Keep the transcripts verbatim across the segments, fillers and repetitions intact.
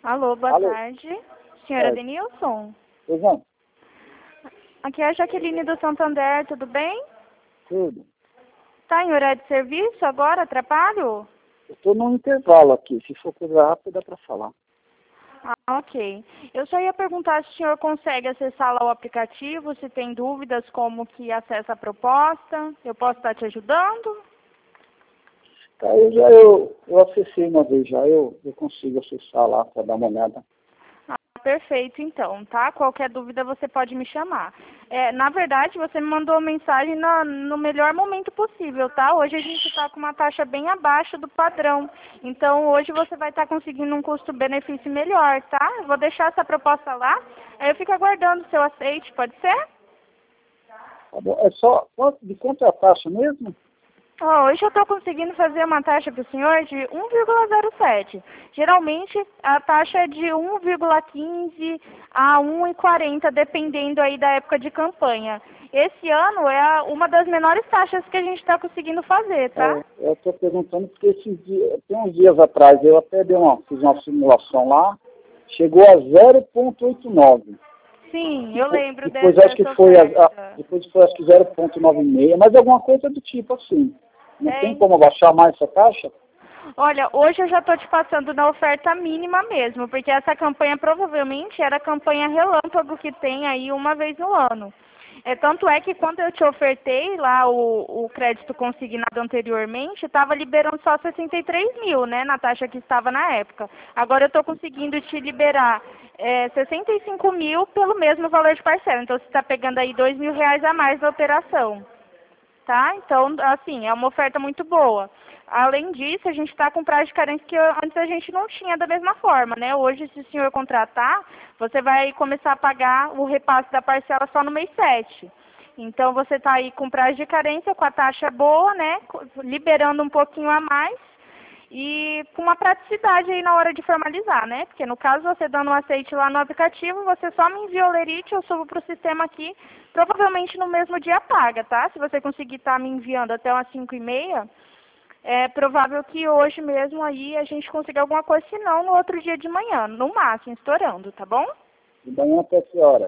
Alô, boa Alô? tarde. Senhora É. Denilson? Pois não, Aqui é a Jaqueline do Santander, tudo bem? tudo. Tá em horário de serviço agora? Atrapalho? Eu estou num intervalo aqui. Se for coisa rápida, dá para falar. Ah, ok. Eu só ia perguntar se o senhor consegue acessar lá o aplicativo, se tem dúvidas como que acessa a proposta. Eu posso estar te ajudando? Tá, eu já eu, eu acessei uma vez já. Eu, eu consigo acessar lá para dar uma olhada. Ah, perfeito, então, tá? Qualquer dúvida você pode me chamar. É, na verdade, você me mandou mensagem na, no melhor momento possível, tá? Hoje a gente está com uma taxa bem abaixo do padrão. Então, hoje você vai estar conseguindo um custo-benefício melhor, tá? Eu vou deixar essa proposta lá. Aí eu fico aguardando o seu aceite, pode ser? Tá bom. É só, quanto, de quanto é a taxa mesmo? Ó, hoje eu estou conseguindo fazer uma taxa para o senhor de um vírgula zero sete. Geralmente a taxa é de um vírgula quinze a um vírgula quarenta, dependendo aí da época de campanha. Esse ano é a- uma das menores taxas que a gente está conseguindo fazer, tá? É, eu estou perguntando porque esses dias, tem uns dias atrás eu até dei uma, fiz uma simulação lá, chegou a zero vírgula oitenta e nove. Sim, eu lembro Depois dessa, acho que dessa foi, a, a- oferta. depois foi acho que zero vírgula noventa e seis, mas alguma coisa do tipo assim. Não É, tem como abaixar mais essa taxa? olha, hoje eu já estou te passando na oferta mínima mesmo, porque essa campanha provavelmente era a campanha relâmpago que tem aí uma vez no ano. É, tanto é que quando eu te ofertei lá o, o crédito consignado anteriormente, estava liberando só sessenta e três mil, né, na taxa que estava na época. Agora eu estou conseguindo te liberar é, sessenta e cinco mil pelo mesmo valor de parcela. Então você está pegando aí dois mil reais a mais na operação. Tá? Então, assim, é uma oferta muito boa. Além disso, a gente está com prazo de carência que antes a gente não tinha da mesma forma, né? Hoje, se o senhor contratar, você vai começar a pagar o repasse da parcela só no mês sete. Então, você está aí com prazo de carência, com a taxa boa, né? Liberando um pouquinho a mais e com uma praticidade aí na hora de formalizar, né? Porque no caso, você dando um aceite lá no aplicativo, você só me envia o lerite, eu subo para o sistema aqui, provavelmente no mesmo dia paga, tá? Se você conseguir estar me enviando até umas cinco e meia, é provável que hoje mesmo aí a gente consiga alguma coisa, se não, no outro dia de manhã, no máximo, estourando, tá bom? De manhã até que horas?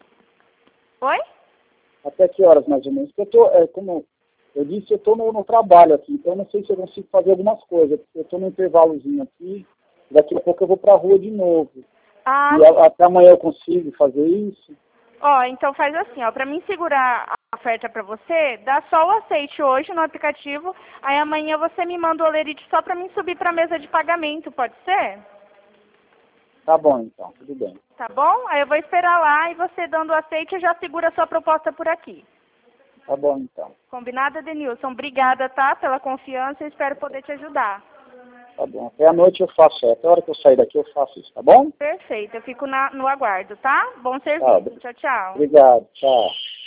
Oi? Até que horas, mais ou menos? Porque eu tô, é, como eu disse, eu estou no, no trabalho aqui, então eu não sei se eu consigo fazer algumas coisas, porque eu estou no intervalozinho aqui, daqui a pouco eu vou para a rua de novo. Ah, E a, até amanhã eu consigo fazer isso? ó, então faz assim, ó, para mim segurar a oferta para você, dá só o aceite hoje no aplicativo, aí amanhã você me manda o olerite só para mim subir para a mesa de pagamento, pode ser? Tá bom, então, tudo bem. Tá bom? Aí eu vou esperar lá e você dando o aceite eu já seguro a sua proposta por aqui. Tá bom, então. Combinado, Denilson? Obrigada, tá? Pela confiança e espero poder te ajudar. Tá bom. Até a noite eu faço, até a hora que eu sair daqui eu faço isso, tá bom? Perfeito, eu fico na- no aguardo, tá? Bom Tá, serviço. Tchau, tchau. obrigado, tchau.